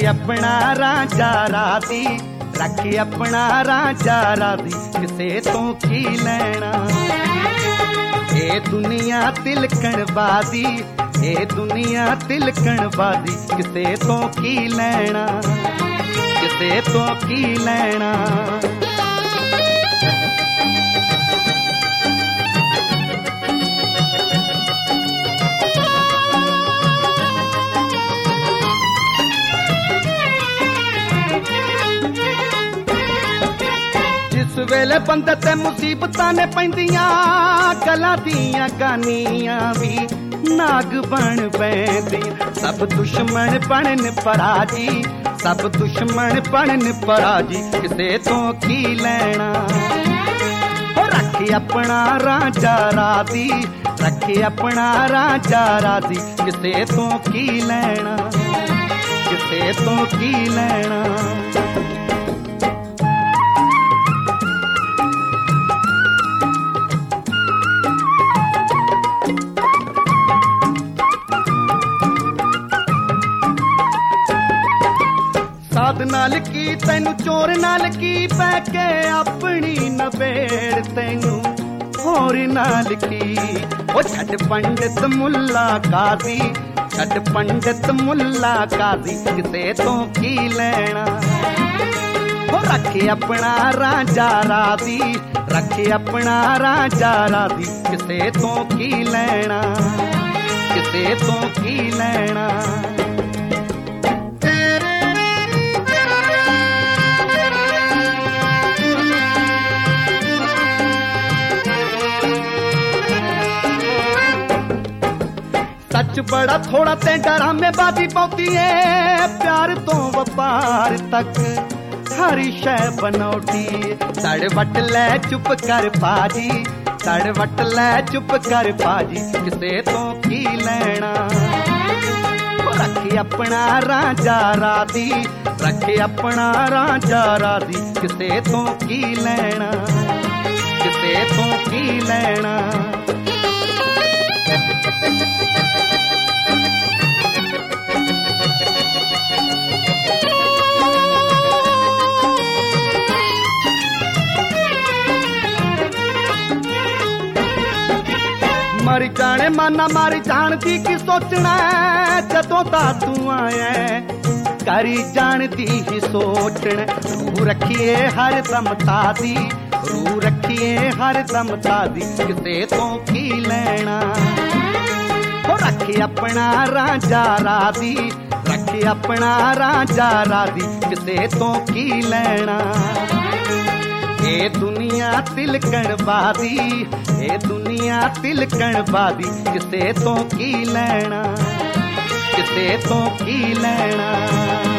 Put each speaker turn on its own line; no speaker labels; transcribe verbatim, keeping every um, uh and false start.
रखी अपना राजा राधी, रखी अपना राजा राधी, किसे तो की लेना। ए दुनिया तिलकण बादी, ए दुनिया तिलकण बादी, किसे तो की लेना, किसे तो की लेना। जिस वेले बंदे ते मुसीबतां ने पैंदियां, गलां दियां गानियां भी नाग बन पैंदियां। सब दुश्मन बनन पराजी, सब दुश्मन बनन पराजी, किसे तो की लेना। ओ रखी अपना राजा राधी, रखी अपना राजा राधी, किसे तो की लेना, किसे तो की लेना। साध नाल की तैनू चोर नाल की, पैके अपनी नबेड़ तैनू होर नाल की। ओ छड़ पंडित मुल्ला कादी, छड़ पंडित मुल्ला कादी, किसे तो की लेना। ओ रखे अपना राजा राधी, रखे अपना राजा राधी, किसे तो की लेना, किसे तो की लेना। सच बड़ा थोड़ा ते डरामे बाजी पौती है, प्यार तो व्यापार तक हरी शय बनौटी। सड़ वट ले चुप कर पाजी, सड़ वट ले चुप कर पाजी, किसे तो की लेना। रखी अपना राजा राधी, रखी अपना राजा राधी, किसे तो की लेना, किसे तो की लेना। मर जाने माना मर जान दी की सोचना, जदों दा तू आया करी जान दी ही सोचना। रू रखिए हर दम तादी, रू रखिए हर दम तादी, किसे तो की लेना। हो रखी अपना राजा राधी, रखी अपना राजा राधी, किसे तो की लेना। ए दुनिया तिलकण बादी, ए दुनिया तिलकण बादी, किसे तो की लेना, किसे तो की लेना।